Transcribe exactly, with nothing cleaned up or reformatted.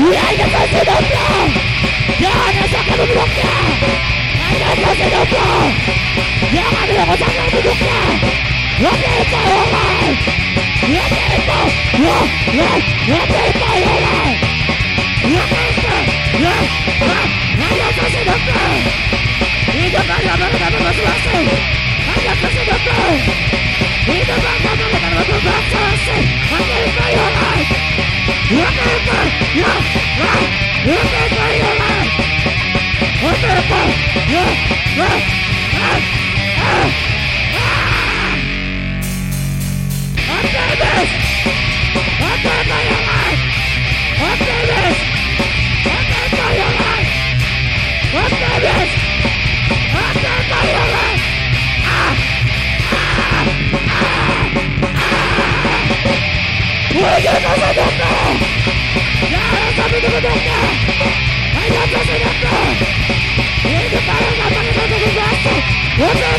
Hanya kasih hidupnya. Jangan sakit hidupnya. Hanya kasih hidupnya. Jangan merusak hidupnya. Let people alive. Let people. Let, let, let people alive. Let people. Let, let, hanya kasih hidupnya. Hidup hanya mereka bermasing-masing. Hanya kasih hidupnya. Hidup hanya mereka bermasing-masing. Hanya people alive. Let people. Let, let, let people alive. Let people. Let, let, let, let. Davis! What the hell are you like? What Davis? What the hell are you like? What Davis? What the hell are you like? Ah! Ah! Ah! We're gonna go to the floor! Yeah, let's go to the floor! I got to see the floor! We're gonna go to the floor! What's